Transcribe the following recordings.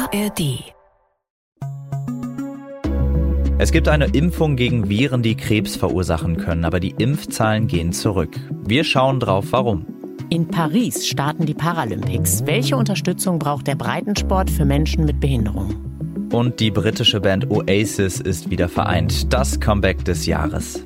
ARD. Es gibt eine Impfung gegen Viren, die Krebs verursachen können, aber die Impfzahlen gehen zurück. Wir schauen drauf, warum. In Paris starten die Paralympics. Welche Unterstützung braucht der Breitensport für Menschen mit Behinderung? Und die britische Band Oasis ist wieder vereint. Das Comeback des Jahres.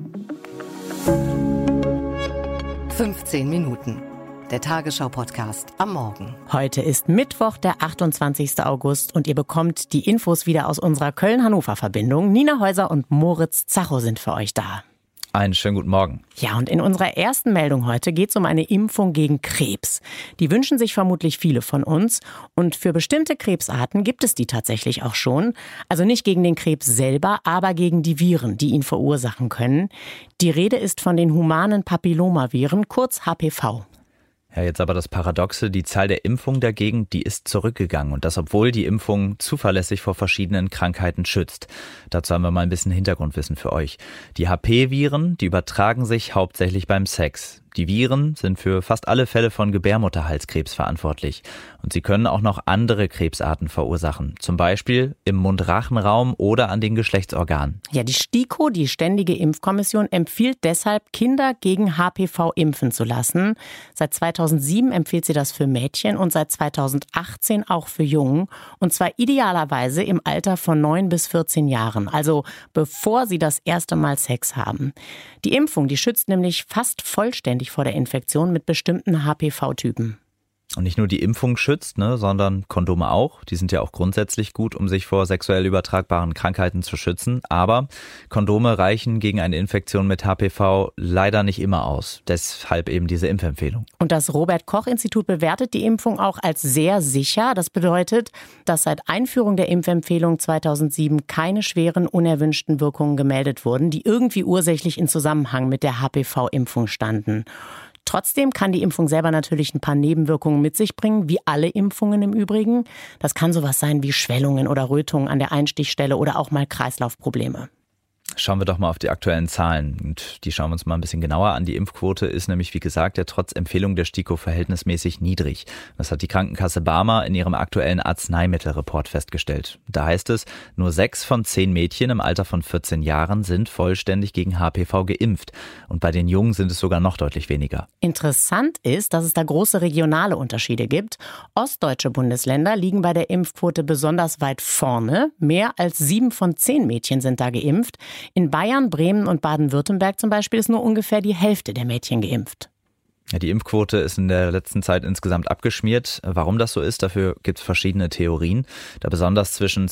15 Minuten. Der Tagesschau-Podcast am Morgen. Heute ist Mittwoch, der 28. August und ihr bekommt die Infos wieder aus unserer Köln-Hannover-Verbindung. Nina Häuser und Moritz Zacho sind für euch da. Einen schönen guten Morgen. Ja, und in unserer ersten Meldung heute geht es um eine Impfung gegen Krebs. Die wünschen sich vermutlich viele von uns. Und für bestimmte Krebsarten gibt es die tatsächlich auch schon. Also nicht gegen den Krebs selber, aber gegen die Viren, die ihn verursachen können. Die Rede ist von den humanen Papillomaviren, kurz HPV. Ja, jetzt aber das Paradoxe, die Zahl der Impfungen dagegen, die ist zurückgegangen. Und das, obwohl die Impfung zuverlässig vor verschiedenen Krankheiten schützt. Dazu haben wir mal ein bisschen Hintergrundwissen für euch. Die HP-Viren, die übertragen sich hauptsächlich beim Sex. Die Viren sind für fast alle Fälle von Gebärmutterhalskrebs verantwortlich. Und sie können auch noch andere Krebsarten verursachen. Zum Beispiel im Mund-Rachen-Raum oder an den Geschlechtsorganen. Ja, die STIKO, die Ständige Impfkommission, empfiehlt deshalb, Kinder gegen HPV impfen zu lassen. Seit 2007 empfiehlt sie das für Mädchen und seit 2018 auch für Jungen. Und zwar idealerweise im Alter von 9 bis 14 Jahren. Also bevor sie das erste Mal Sex haben. Die Impfung, die schützt nämlich fast vollständig vor der Infektion mit bestimmten HPV-Typen. Und nicht nur die Impfung schützt, sondern Kondome auch. Die sind ja auch grundsätzlich gut, um sich vor sexuell übertragbaren Krankheiten zu schützen. Aber Kondome reichen gegen eine Infektion mit HPV leider nicht immer aus. Deshalb eben diese Impfempfehlung. Und das Robert-Koch-Institut bewertet die Impfung auch als sehr sicher. Das bedeutet, dass seit Einführung der Impfempfehlung 2007 keine schweren unerwünschten Wirkungen gemeldet wurden, die irgendwie ursächlich in Zusammenhang mit der HPV-Impfung standen. Trotzdem kann die Impfung selber natürlich ein paar Nebenwirkungen mit sich bringen, wie alle Impfungen im Übrigen. Das kann sowas sein wie Schwellungen oder Rötungen an der Einstichstelle oder auch mal Kreislaufprobleme. Schauen wir doch mal auf die aktuellen Zahlen und die schauen wir uns mal ein bisschen genauer an. Die Impfquote ist nämlich, wie gesagt, ja trotz Empfehlung der STIKO verhältnismäßig niedrig. Das hat die Krankenkasse Barmer in ihrem aktuellen Arzneimittelreport festgestellt. Da heißt es, nur 6 von 10 Mädchen im Alter von 14 Jahren sind vollständig gegen HPV geimpft. Und bei den Jungen sind es sogar noch deutlich weniger. Interessant ist, dass es da große regionale Unterschiede gibt. Ostdeutsche Bundesländer liegen bei der Impfquote besonders weit vorne. Mehr als 7 von 10 Mädchen sind da geimpft. In Bayern, Bremen und Baden-Württemberg zum Beispiel ist nur ungefähr die Hälfte der Mädchen geimpft. Ja, die Impfquote ist in der letzten Zeit insgesamt abgeschmiert. Warum das so ist, dafür gibt es verschiedene Theorien. Da besonders zwischen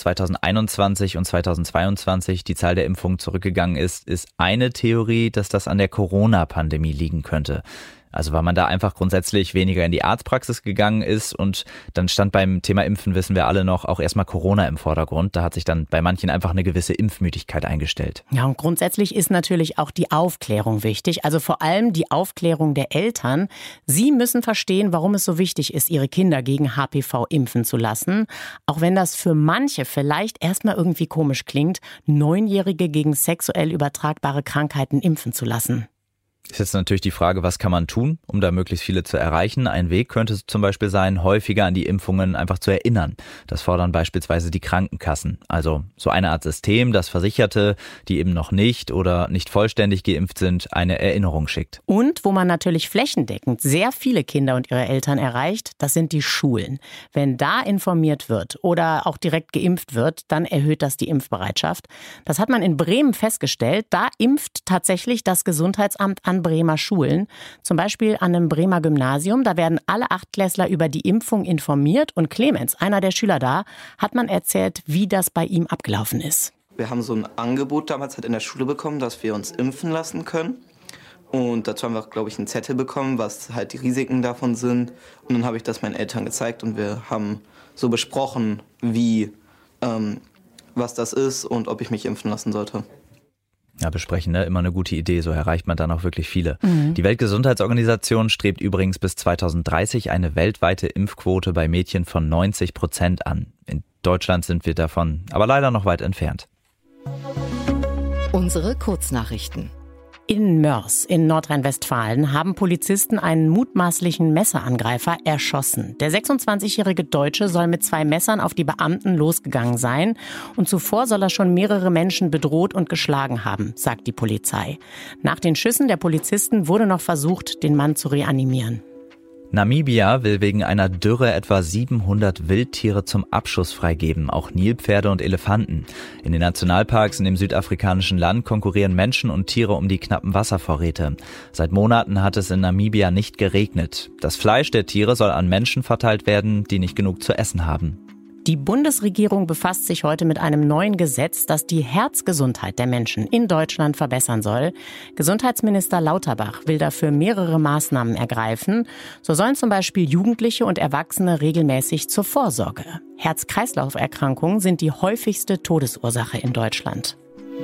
2021 und 2022 die Zahl der Impfungen zurückgegangen ist eine Theorie, dass das an der Corona-Pandemie liegen könnte. Also weil man da einfach grundsätzlich weniger in die Arztpraxis gegangen ist und dann stand beim Thema Impfen, wissen wir alle noch, auch erstmal Corona im Vordergrund. Da hat sich dann bei manchen einfach eine gewisse Impfmüdigkeit eingestellt. Ja, und grundsätzlich ist natürlich auch die Aufklärung wichtig. Also vor allem die Aufklärung der Eltern. Sie müssen verstehen, warum es so wichtig ist, ihre Kinder gegen HPV impfen zu lassen. Auch wenn das für manche vielleicht erstmal irgendwie komisch klingt, 9-Jährige gegen sexuell übertragbare Krankheiten impfen zu lassen. Ist jetzt natürlich die Frage, was kann man tun, um da möglichst viele zu erreichen? Ein Weg könnte zum Beispiel sein, häufiger an die Impfungen einfach zu erinnern. Das fordern beispielsweise die Krankenkassen. Also so eine Art System, das Versicherte, die eben noch nicht oder nicht vollständig geimpft sind, eine Erinnerung schickt. Und wo man natürlich flächendeckend sehr viele Kinder und ihre Eltern erreicht, das sind die Schulen. Wenn da informiert wird oder auch direkt geimpft wird, dann erhöht das die Impfbereitschaft. Das hat man in Bremen festgestellt. Da impft tatsächlich das Gesundheitsamt an Bremer Schulen, zum Beispiel an einem Bremer Gymnasium. Da werden alle Achtklässler über die Impfung informiert und Clemens, einer der Schüler da, hat man erzählt, wie das bei ihm abgelaufen ist. Wir haben so ein Angebot damals halt in der Schule bekommen, dass wir uns impfen lassen können. Und dazu haben wir, glaube ich, einen Zettel bekommen, was halt die Risiken davon sind. Und dann habe ich das meinen Eltern gezeigt und wir haben so besprochen, was das ist und ob ich mich impfen lassen sollte. Ja, besprechen, immer eine gute Idee, so erreicht man dann auch wirklich viele. Die Weltgesundheitsorganisation strebt übrigens bis 2030 eine weltweite Impfquote bei Mädchen von 90% an. In Deutschland sind wir davon aber leider noch weit entfernt. Unsere Kurznachrichten. In Moers in Nordrhein-Westfalen haben Polizisten einen mutmaßlichen Messerangreifer erschossen. Der 26-jährige Deutsche soll mit 2 Messern auf die Beamten losgegangen sein und zuvor soll er schon mehrere Menschen bedroht und geschlagen haben, sagt die Polizei. Nach den Schüssen der Polizisten wurde noch versucht, den Mann zu reanimieren. Namibia will wegen einer Dürre etwa 700 Wildtiere zum Abschuss freigeben, auch Nilpferde und Elefanten. In den Nationalparks in dem südafrikanischen Land konkurrieren Menschen und Tiere um die knappen Wasservorräte. Seit Monaten hat es in Namibia nicht geregnet. Das Fleisch der Tiere soll an Menschen verteilt werden, die nicht genug zu essen haben. Die Bundesregierung befasst sich heute mit einem neuen Gesetz, das die Herzgesundheit der Menschen in Deutschland verbessern soll. Gesundheitsminister Lauterbach will dafür mehrere Maßnahmen ergreifen. So sollen zum Beispiel Jugendliche und Erwachsene regelmäßig zur Vorsorge. Herz-Kreislauf-Erkrankungen sind die häufigste Todesursache in Deutschland.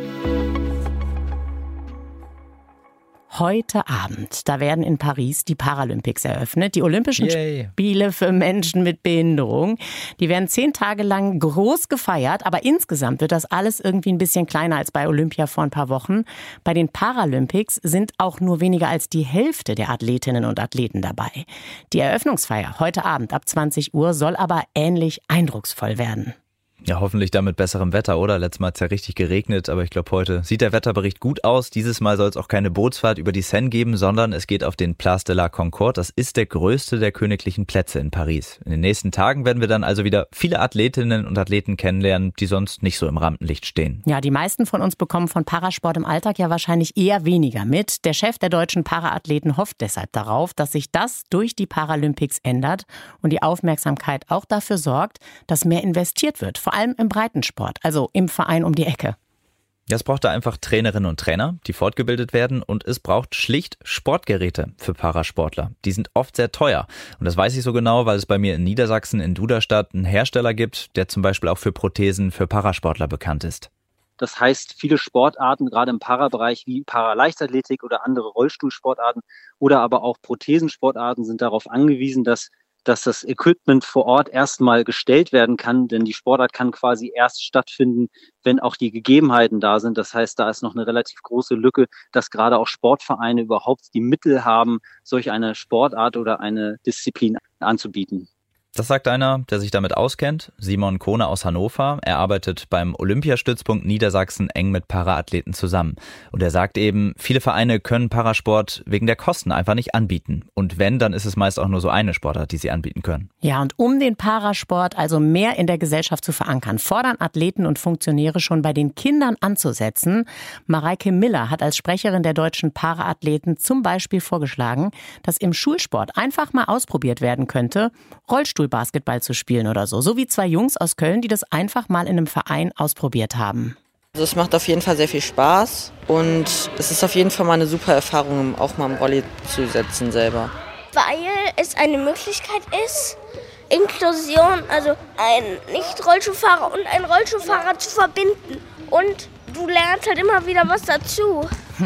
Heute Abend, da werden in Paris die Paralympics eröffnet, die Olympischen Spiele für Menschen mit Behinderung. Die werden 10 Tage lang groß gefeiert, aber insgesamt wird das alles irgendwie ein bisschen kleiner als bei Olympia vor ein paar Wochen. Bei den Paralympics sind auch nur weniger als die Hälfte der Athletinnen und Athleten dabei. Die Eröffnungsfeier heute Abend ab 20 Uhr soll aber ähnlich eindrucksvoll werden. Ja, hoffentlich dann mit besserem Wetter, oder? Letztes Mal hat es ja richtig geregnet, aber ich glaube, heute sieht der Wetterbericht gut aus. Dieses Mal soll es auch keine Bootsfahrt über die Seine geben, sondern es geht auf den Place de la Concorde. Das ist der größte der königlichen Plätze in Paris. In den nächsten Tagen werden wir dann also wieder viele Athletinnen und Athleten kennenlernen, die sonst nicht so im Rampenlicht stehen. Ja, die meisten von uns bekommen von Parasport im Alltag ja wahrscheinlich eher weniger mit. Der Chef der deutschen Paraathleten hofft deshalb darauf, dass sich das durch die Paralympics ändert und die Aufmerksamkeit auch dafür sorgt, dass mehr investiert wird. Vor allem im Breitensport, also im Verein um die Ecke. Ja, es braucht da einfach Trainerinnen und Trainer, die fortgebildet werden, und es braucht schlicht Sportgeräte für Parasportler. Die sind oft sehr teuer und das weiß ich so genau, weil es bei mir in Niedersachsen in Duderstadt einen Hersteller gibt, der zum Beispiel auch für Prothesen für Parasportler bekannt ist. Das heißt, viele Sportarten, gerade im Parabereich wie Paraleichtathletik oder andere Rollstuhlsportarten oder aber auch Prothesensportarten sind darauf angewiesen, dass das Equipment vor Ort erstmal gestellt werden kann, denn die Sportart kann quasi erst stattfinden, wenn auch die Gegebenheiten da sind. Das heißt, da ist noch eine relativ große Lücke, dass gerade auch Sportvereine überhaupt die Mittel haben, solch eine Sportart oder eine Disziplin anzubieten. Das sagt einer, der sich damit auskennt, Simon Kohne aus Hannover. Er arbeitet beim Olympiastützpunkt Niedersachsen eng mit Paraathleten zusammen. Und er sagt eben, viele Vereine können Parasport wegen der Kosten einfach nicht anbieten. Und wenn, dann ist es meist auch nur so eine Sportart, die sie anbieten können. Ja, und um den Parasport also mehr in der Gesellschaft zu verankern, fordern Athleten und Funktionäre schon bei den Kindern anzusetzen. Mareike Miller hat als Sprecherin der deutschen Paraathleten zum Beispiel vorgeschlagen, dass im Schulsport einfach mal ausprobiert werden könnte, Rollstuhlbasketball zu spielen oder so. So wie 2 Jungs aus Köln, die das einfach mal in einem Verein ausprobiert haben. Also es macht auf jeden Fall sehr viel Spaß und es ist auf jeden Fall mal eine super Erfahrung, auch mal im Rolli zu setzen selber. Weil es eine Möglichkeit ist, Inklusion, also ein Nicht-Rollschuhfahrer und einen Rollschuhfahrer zu verbinden. Und du lernst halt immer wieder was dazu.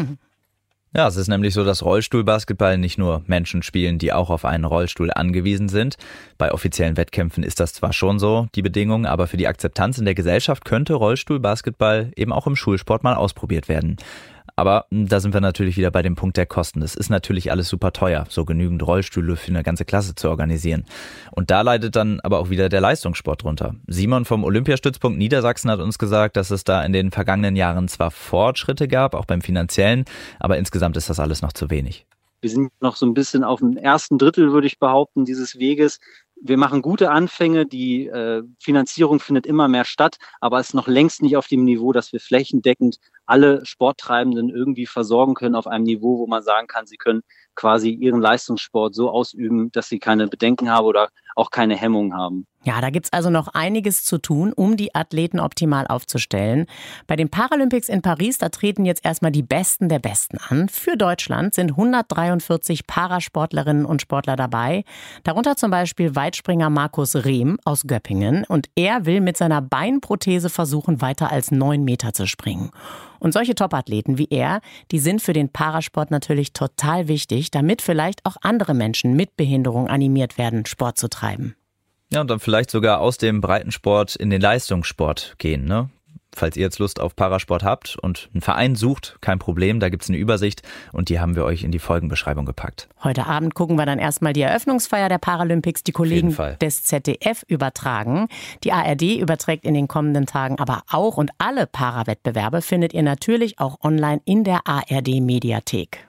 Ja, es ist nämlich so, dass Rollstuhlbasketball nicht nur Menschen spielen, die auch auf einen Rollstuhl angewiesen sind. Bei offiziellen Wettkämpfen ist das zwar schon so, die Bedingung, aber für die Akzeptanz in der Gesellschaft könnte Rollstuhlbasketball eben auch im Schulsport mal ausprobiert werden. Aber da sind wir natürlich wieder bei dem Punkt der Kosten. Das ist natürlich alles super teuer, so genügend Rollstühle für eine ganze Klasse zu organisieren. Und da leidet dann aber auch wieder der Leistungssport drunter. Simon vom Olympiastützpunkt Niedersachsen hat uns gesagt, dass es da in den vergangenen Jahren zwar Fortschritte gab, auch beim Finanziellen, aber insgesamt ist das alles noch zu wenig. Wir sind noch so ein bisschen auf dem ersten Drittel, würde ich behaupten, dieses Weges. Wir machen gute Anfänge, die Finanzierung findet immer mehr statt, aber ist noch längst nicht auf dem Niveau, dass wir flächendeckend alle Sporttreibenden irgendwie versorgen können auf einem Niveau, wo man sagen kann, sie können quasi ihren Leistungssport so ausüben, dass sie keine Bedenken haben oder auch keine Hemmungen haben. Ja, da gibt's also noch einiges zu tun, um die Athleten optimal aufzustellen. Bei den Paralympics in Paris, da treten jetzt erstmal die Besten der Besten an. Für Deutschland sind 143 Parasportlerinnen und Sportler dabei. Darunter zum Beispiel Weitspringer Markus Rehm aus Göppingen. Und er will mit seiner Beinprothese versuchen, weiter als 9 Meter zu springen. Und solche Topathleten wie er, die sind für den Parasport natürlich total wichtig, damit vielleicht auch andere Menschen mit Behinderung animiert werden, Sport zu treiben. Ja, und dann vielleicht sogar aus dem Breitensport in den Leistungssport gehen, ne? falls ihr jetzt Lust auf Parasport habt und einen Verein sucht, kein Problem, da gibt's eine Übersicht und die haben wir euch in die Folgenbeschreibung gepackt. Heute Abend gucken wir dann erstmal die Eröffnungsfeier der Paralympics, die Kollegen des ZDF übertragen. Die ARD überträgt in den kommenden Tagen aber auch und alle Parawettbewerbe findet ihr natürlich auch online in der ARD-Mediathek.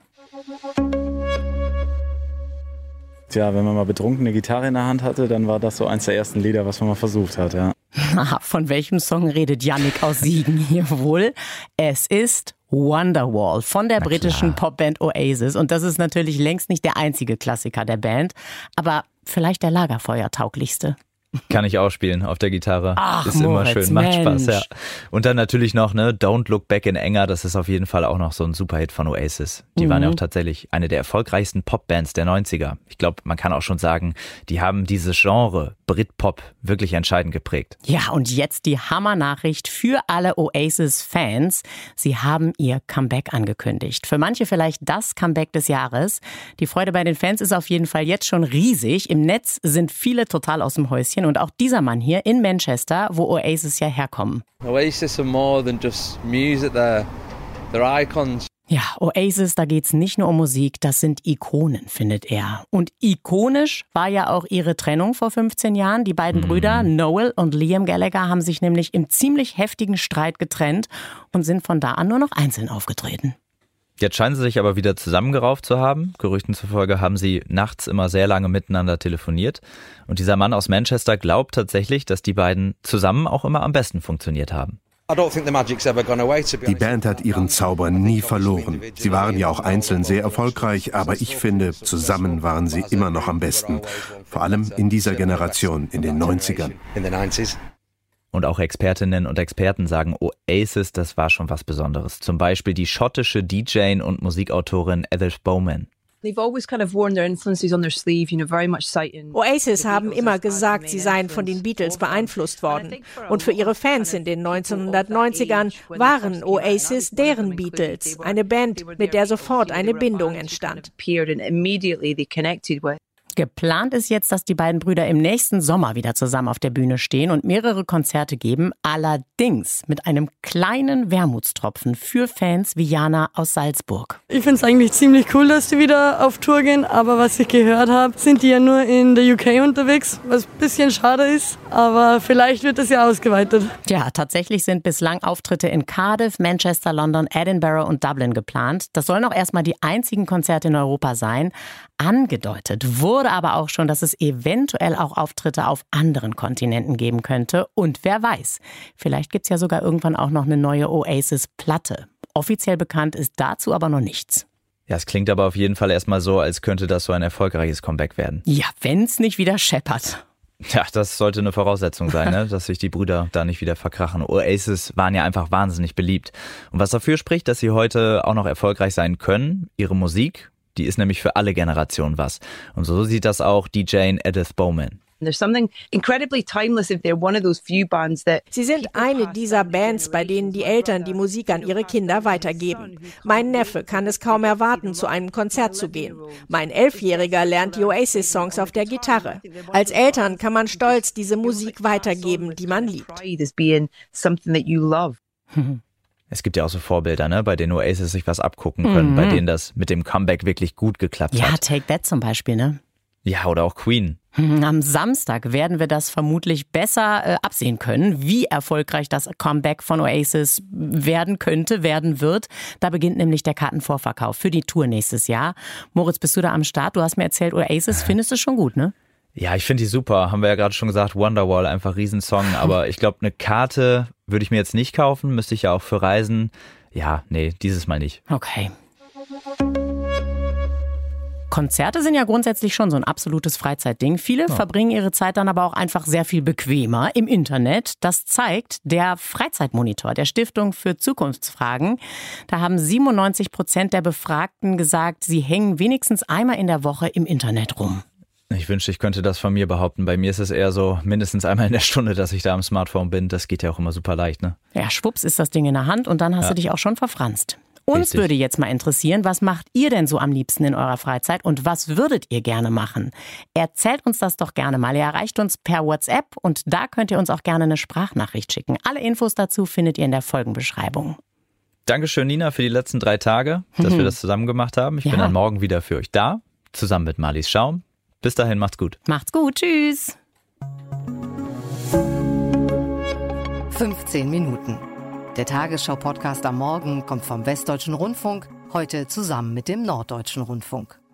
Tja, wenn man mal betrunken eine Gitarre in der Hand hatte, dann war das so eins der ersten Lieder, was man mal versucht hat, ja. Von welchem Song redet Yannick aus Siegen hier wohl? Es ist Wonderwall von der britischen Popband Oasis. Und das ist natürlich längst nicht der einzige Klassiker der Band, aber vielleicht der lagerfeuertauglichste. Kann ich auch spielen auf der Gitarre. Ach, ist Moritz, immer schön, macht Mensch. Spaß, ja. Und dann natürlich noch, Don't Look Back in Anger, das ist auf jeden Fall auch noch so ein Superhit von Oasis. Die waren ja auch tatsächlich eine der erfolgreichsten Popbands der 90er. Ich glaube, man kann auch schon sagen, die haben dieses Genre Britpop wirklich entscheidend geprägt. Ja, und jetzt die Hammer-Nachricht für alle Oasis-Fans. Sie haben ihr Comeback angekündigt. Für manche vielleicht das Comeback des Jahres. Die Freude bei den Fans ist auf jeden Fall jetzt schon riesig. Im Netz sind viele total aus dem Häuschen. Und auch dieser Mann hier in Manchester, wo Oasis ja herkommen. Oasis are more than just music, they're icons. Ja, Oasis, da geht's nicht nur um Musik, das sind Ikonen, findet er. Und ikonisch war ja auch ihre Trennung vor 15 Jahren. Die beiden Brüder Noel und Liam Gallagher haben sich nämlich im ziemlich heftigen Streit getrennt und sind von da an nur noch einzeln aufgetreten. Jetzt scheinen sie sich aber wieder zusammengerauft zu haben. Gerüchten zufolge haben sie nachts immer sehr lange miteinander telefoniert. Und dieser Mann aus Manchester glaubt tatsächlich, dass die beiden zusammen auch immer am besten funktioniert haben. Die Band hat ihren Zauber nie verloren. Sie waren ja auch einzeln sehr erfolgreich, aber ich finde, zusammen waren sie immer noch am besten. Vor allem in dieser Generation, in den 90ern. Und auch Expertinnen und Experten sagen, Oasis, das war schon was Besonderes. Zum Beispiel die schottische DJ und Musikautorin Edith Bowman. Oasis haben immer gesagt, sie seien von den Beatles beeinflusst worden. Und für ihre Fans in den 1990ern waren Oasis deren Beatles. Eine Band, mit der sofort eine Bindung entstand. Geplant ist jetzt, dass die beiden Brüder im nächsten Sommer wieder zusammen auf der Bühne stehen und mehrere Konzerte geben. Allerdings mit einem kleinen Wermutstropfen für Fans wie Jana aus Salzburg. Ich finde es eigentlich ziemlich cool, dass die wieder auf Tour gehen. Aber was ich gehört habe, sind die ja nur in der UK unterwegs, was ein bisschen schade ist. Aber vielleicht wird das ja ausgeweitet. Ja, tatsächlich sind bislang Auftritte in Cardiff, Manchester, London, Edinburgh und Dublin geplant. Das sollen auch erstmal die einzigen Konzerte in Europa sein. Angedeutet wurde aber auch schon, dass es eventuell auch Auftritte auf anderen Kontinenten geben könnte. Und wer weiß, vielleicht gibt's ja sogar irgendwann auch noch eine neue Oasis-Platte. Offiziell bekannt ist dazu aber noch nichts. Ja, es klingt aber auf jeden Fall erstmal so, als könnte das so ein erfolgreiches Comeback werden. Ja, wenn's nicht wieder scheppert. Ja, das sollte eine Voraussetzung sein, ne? Dass sich die Brüder da nicht wieder verkrachen. Oasis waren ja einfach wahnsinnig beliebt. Und was dafür spricht, dass sie heute auch noch erfolgreich sein können, ihre Musik, die ist nämlich für alle Generationen was. Und so sieht das auch DJ Edith Bowman. Sie sind eine dieser Bands, bei denen die Eltern die Musik an ihre Kinder weitergeben. Mein Neffe kann es kaum erwarten, zu einem Konzert zu gehen. Mein 11-Jähriger lernt die Oasis-Songs auf der Gitarre. Als Eltern kann man stolz diese Musik weitergeben, die man liebt. Es gibt ja auch so Vorbilder, ne, bei denen Oasis sich was abgucken können, bei denen das mit dem Comeback wirklich gut geklappt hat. Ja, Take That zum Beispiel, ne? Ja, oder auch Queen. Am Samstag werden wir das vermutlich besser absehen können, wie erfolgreich das Comeback von Oasis werden könnte, werden wird. Da beginnt nämlich der Kartenvorverkauf für die Tour nächstes Jahr. Moritz, bist du da am Start? Du hast mir erzählt, Oasis findest du schon gut, ne? Ja, ich finde die super. Haben wir ja gerade schon gesagt, Wonderwall, einfach Riesensong. Aber ich glaube, eine Karte würde ich mir jetzt nicht kaufen. Müsste ich ja auch für Reisen. Ja, nee, dieses Mal nicht. Okay. Konzerte sind ja grundsätzlich schon so ein absolutes Freizeitding. Viele verbringen ihre Zeit dann aber auch einfach sehr viel bequemer im Internet. Das zeigt der Freizeitmonitor der Stiftung für Zukunftsfragen. Da haben 97% der Befragten gesagt, sie hängen wenigstens einmal in der Woche im Internet rum. Ich wünschte, ich könnte das von mir behaupten. Bei mir ist es eher so mindestens einmal in der Stunde, dass ich da am Smartphone bin. Das geht ja auch immer super leicht, ne? Ja, schwupps ist das Ding in der Hand und dann hast du dich auch schon verfranst. Uns würde jetzt mal interessieren, was macht ihr denn so am liebsten in eurer Freizeit und was würdet ihr gerne machen? Erzählt uns das doch gerne mal. Ihr erreicht uns per WhatsApp und da könnt ihr uns auch gerne eine Sprachnachricht schicken. Alle Infos dazu findet ihr in der Folgenbeschreibung. Dankeschön, Nina, für die letzten 3 Tage, dass wir das zusammen gemacht haben. Ich bin dann morgen wieder für euch da, zusammen mit Marlies Schaum. Bis dahin, macht's gut. Macht's gut, tschüss. 15 Minuten. Der Tagesschau-Podcast am Morgen kommt vom Westdeutschen Rundfunk, heute zusammen mit dem Norddeutschen Rundfunk.